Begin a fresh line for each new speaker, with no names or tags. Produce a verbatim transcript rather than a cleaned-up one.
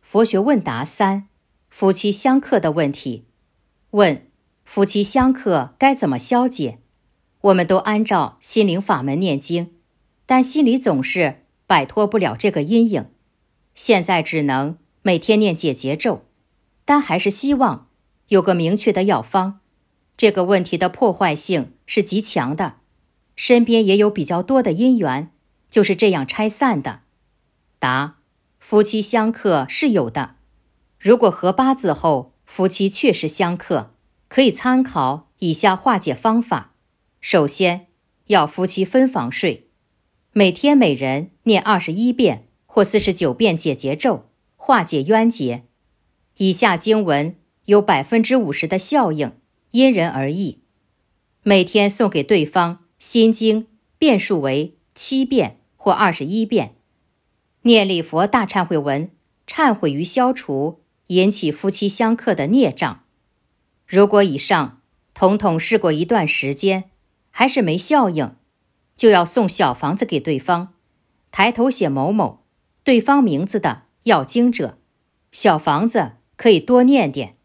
佛学问答三：夫妻相克的问题。问：夫妻相克该怎么消解？我们都按照心灵法门念经，但心里总是摆脱不了这个阴影。现在只能每天念解结咒，但还是希望有个明确的药方。这个问题的破坏性是极强的，身边也有比较多的姻缘就是这样拆散的。答：夫妻相克是有的，如果合八字后夫妻确实相克，可以参考以下化解方法。首先，要夫妻分房睡，每天每人念二十一遍或四十九遍解结咒，化解冤结。以下经文有百分之五十的效应，因人而异。每天送给对方心经遍数为七遍或二十一遍，念礼佛大忏悔文，忏悔于消除引起夫妻相克的孽障。如果以上统统试过一段时间还是没效应，就要送小房子给对方，抬头写某某对方名字的要经者，小房子可以多念点。